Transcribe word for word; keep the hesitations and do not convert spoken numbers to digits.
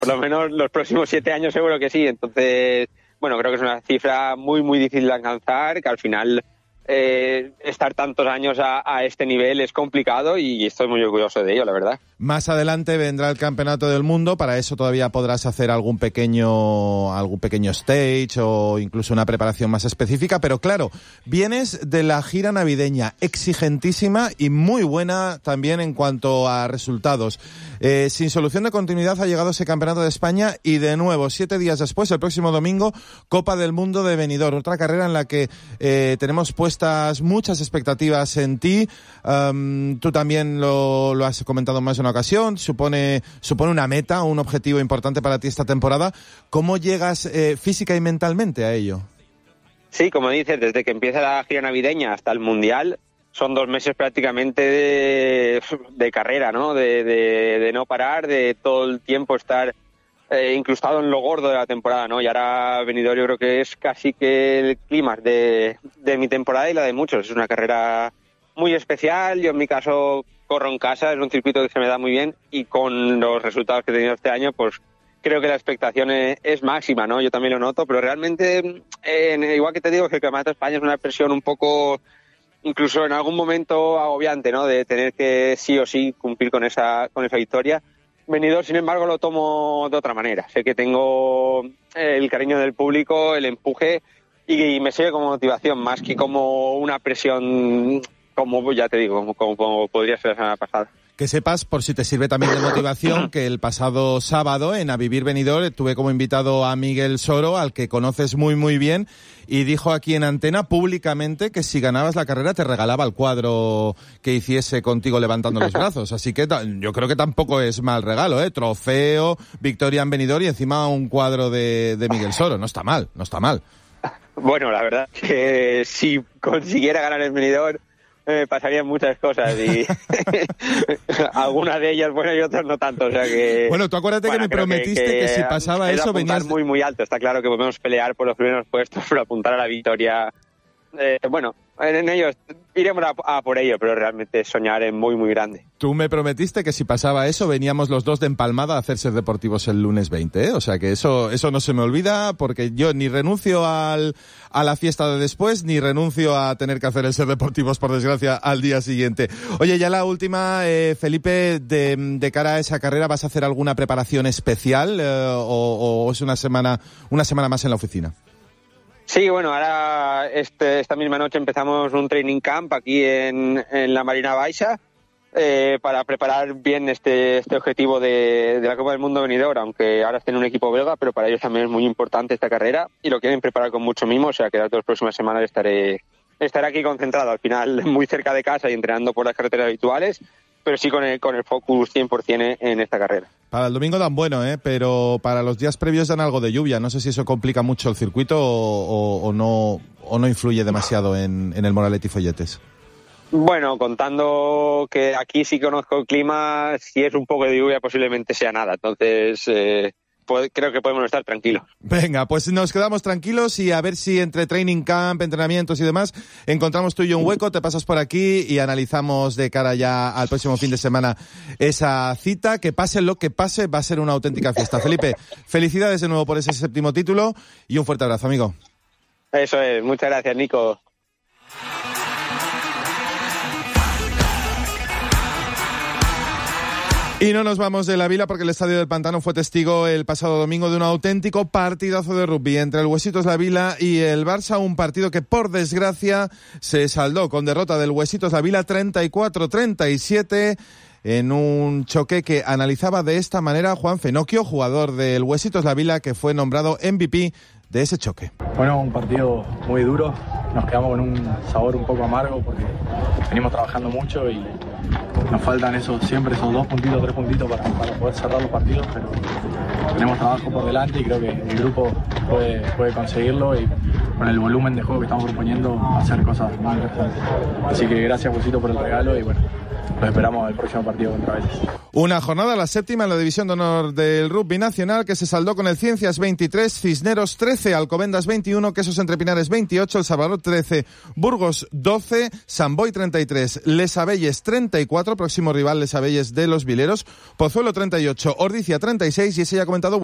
Por lo menos los próximos siete años seguro que sí. Entonces, bueno, creo que es una cifra muy, muy difícil de alcanzar, que al final eh, estar tantos años a, a este nivel es complicado y estoy muy orgulloso de ello, la verdad. Más adelante vendrá el Campeonato del Mundo, para eso todavía podrás hacer algún pequeño algún pequeño stage o incluso una preparación más específica, pero claro, vienes de la gira navideña, exigentísima y muy buena también en cuanto a resultados. Eh, sin solución de continuidad ha llegado ese Campeonato de España y de nuevo, siete días después, el próximo domingo, Copa del Mundo de Benidorm, otra carrera en la que eh, tenemos puestas muchas expectativas en ti. Um, tú también lo, lo has comentado más de una ocasión, supone supone una meta, un objetivo importante para ti esta temporada. ¿Cómo llegas eh, física y mentalmente a ello? Sí, como dices, desde que empieza la gira navideña hasta el Mundial, son dos meses prácticamente de, de carrera, ¿no? De, de, de no parar, de todo el tiempo estar eh, incrustado en lo gordo de la temporada, ¿no? Y ahora Benidorm yo creo que es casi que el clímax de, de mi temporada y la de muchos. Es una carrera muy especial. Yo en mi caso corro en casa, es un circuito que se me da muy bien y con los resultados que he tenido este año, pues creo que la expectación es, es máxima, ¿no? Yo también lo noto, pero realmente, eh, igual que te digo que el Campeonato de España es una presión un poco, incluso en algún momento agobiante, ¿no? De tener que sí o sí cumplir con esa con esa victoria. Benidorm, sin embargo, lo tomo de otra manera. Sé que tengo el cariño del público, el empuje y me sirve como motivación más que como una presión, como ya te digo, como, como, como podría ser la semana pasada. Que sepas, por si te sirve también de motivación, que el pasado sábado en A Vivir Benidorm tuve como invitado a Miguel Soro, al que conoces muy muy bien, y dijo aquí en antena públicamente que si ganabas la carrera te regalaba el cuadro que hiciese contigo levantando los brazos. Así que yo creo que tampoco es mal regalo, ¿eh? Trofeo, victoria en Benidorm y encima un cuadro de, de Miguel Soro. No está mal, no está mal. Bueno, la verdad que si consiguiera ganar el Benidorm me pasarían muchas cosas y algunas de ellas buenas y otras no tanto, o sea que... Bueno, tú acuérdate bueno, que me prometiste que, que, que si pasaba eso venías... muy muy alto, está claro que podemos pelear por los primeros puestos, pero apuntar a la victoria... Eh, bueno, en ellos iremos a, a por ello, pero realmente soñar es muy muy grande. Tú me prometiste que si pasaba eso veníamos los dos de empalmada a hacer Ser Deportivos el lunes veinte, ¿eh? O sea que eso eso no se me olvida, porque yo ni renuncio al a la fiesta de después, ni renuncio a tener que hacer el Ser Deportivos, por desgracia, al día siguiente. Oye, ya la última, eh, Felipe, de, de cara a esa carrera, ¿vas a hacer alguna preparación especial eh, o, o es una semana una semana más en la oficina? Sí, bueno, ahora este, esta misma noche empezamos un training camp aquí en, en la Marina Baixa eh, para preparar bien este, este objetivo de, de la Copa del Mundo Benidorm, aunque ahora estén un equipo belga, pero para ellos también es muy importante esta carrera y lo quieren preparar con mucho mimo, o sea que las dos próximas semanas estaré, estaré aquí concentrado, al final muy cerca de casa y entrenando por las carreteras habituales, pero sí con el, con el focus cien por ciento en esta carrera. Para el domingo dan bueno, ¿eh? Pero para los días previos dan algo de lluvia. No sé si eso complica mucho el circuito o, o, o, no, o no influye demasiado en, en el Moralet y Folletes. Bueno, contando que aquí sí conozco el clima, si es un poco de lluvia posiblemente sea nada. Entonces... Eh... creo que podemos estar tranquilos. Venga, pues nos quedamos tranquilos y a ver si entre training camp, entrenamientos y demás encontramos tú y yo un hueco, te pasas por aquí y analizamos de cara ya al próximo fin de semana esa cita. Que pase lo que pase, va a ser una auténtica fiesta. Felipe, felicidades de nuevo por ese séptimo título y un fuerte abrazo, amigo. Eso es, muchas gracias, Nico. Y no nos vamos de la Vila porque el Estadio del Pantano fue testigo el pasado domingo de un auténtico partidazo de rugby entre el Huesitos La Vila y el Barça, un partido que por desgracia se saldó con derrota del Huesitos La Vila treinta y cuatro a treinta y siete en un choque que analizaba de esta manera Juan Fenocchio, jugador del Huesitos La Vila, que fue nombrado M V P de ese choque. Bueno, un partido muy duro, nos quedamos con un sabor un poco amargo porque venimos trabajando mucho y nos faltan esos, siempre esos dos puntitos, tres puntitos para, para poder cerrar los partidos, pero tenemos trabajo por delante y creo que el grupo puede, puede conseguirlo y con el volumen de juego que estamos proponiendo hacer cosas más interesantes. Así que gracias, Huesito, por el regalo y bueno, los esperamos el próximo partido contra Vélez. Una jornada, la séptima en la División de Honor del Rugby Nacional, que se saldó con el Ciencias veintitrés, Cisneros trece, Alcobendas veintiuno, Quesos Entre Pinares veintiocho, El Salvador trece, Burgos doce, Sant Boi treinta y tres, Les Abelles treinta y cuatro, próximo rival Les Abelles de los Vileros, Pozuelo treinta y ocho, Ordizia treinta y seis, y ese ya ha comentado